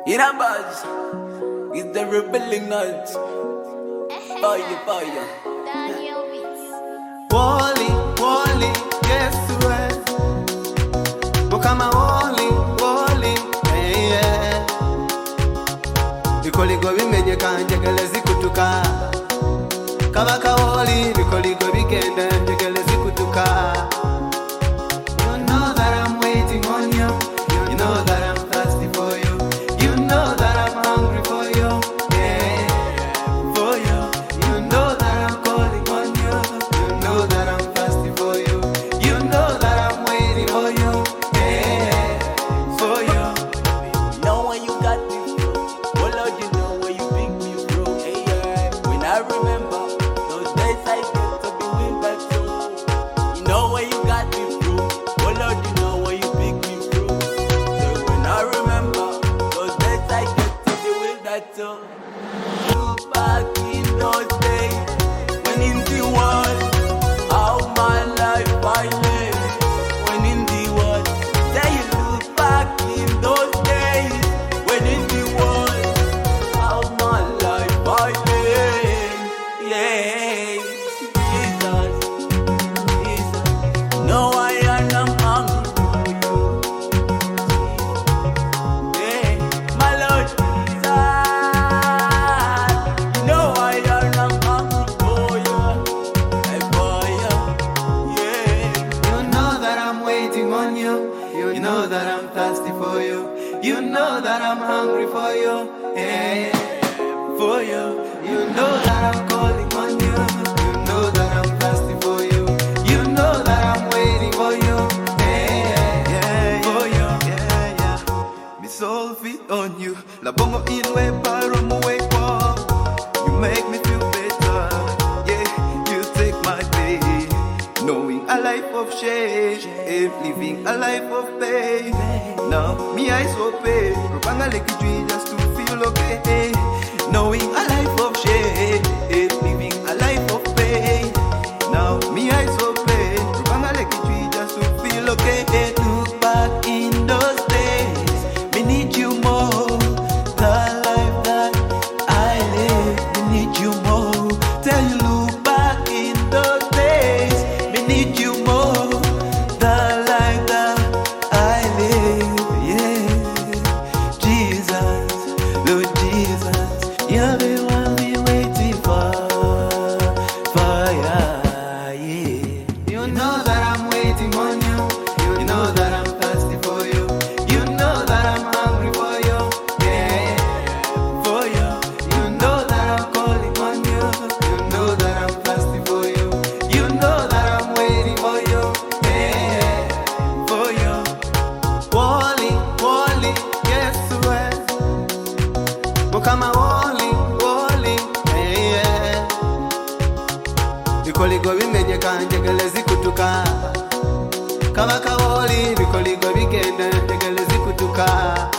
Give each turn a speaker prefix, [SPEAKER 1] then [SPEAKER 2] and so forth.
[SPEAKER 1] In a buzz, it's the rebelling night. Fire, fire.
[SPEAKER 2] Daniel Beats.
[SPEAKER 3] Wally, Wally, guess what? Bukama Wally, Wally, hey yeah. Bikoligo bimenye kanjegele zikutuka. Kabaka Wally, bikoligo bigenda njegele zikutuka. You know that I'm waiting on you. You know that I'm thirsty for you. You know that I'm hungry for you. Yeah, for you. You know that I'm calling on you. You know that I'm thirsty for you. You know that I'm waiting for you. Yeah, for you.
[SPEAKER 1] Know when you got me through. Oh Lord, you know where you pick me through. Hey, yeah. When I remember those days I get to be with back to. You know where you got me through. Oh Lord, you know where you pick me through. So when I remember those days I get to be with that too. Look back in those days when in the world, how my life I lived. When in the world, say you look back in those days when in the world, how my life I lived. Yeah, Jesus, Jesus. No, I am hungry for you. Yeah, my Lord Jesus. No, I am hungry for you. Hey, for you. Yeah.
[SPEAKER 3] You know that I'm waiting on you. You know that I'm thirsty for you. You know that I'm hungry for you. Yeah, for you. You know that I'm calling on you. You know that I'm thirsty for you. You know that I'm waiting for you. Yeah, for you. Yeah, yeah. Me soul fit on you. La bongo in way parum way pop. You make me feel better. Yeah, you take my day. Knowing a life of shame, living a life of pain. Now, me eyes open, Rupanga like you just to feel okay. Knowing a life of shame, living a life of pain. Now, me eyes open, Rupanga like you just to feel okay. Look back in those days, me need you more. The life that I live, me need you more. Tell you look back in those days, me need you more. The life that I live, yeah. Jesus, Lord Jesus, you're the one we waiting for, yeah. You know that I'm waiting on you. You know that I'm thirsty for you. You know that I'm hungry for you. Yeah, for you. You know that I'm calling on you. You know that I'm thirsty for you. You know that I'm waiting for you. Yeah, for you. Wally, Wally, guess what? Bukama Wally, Wally, hey, yeah. Bikoligo bimenye kanjegele zikutuka. Kabaka Wally, bikoligo bigenda njegele zikutuka.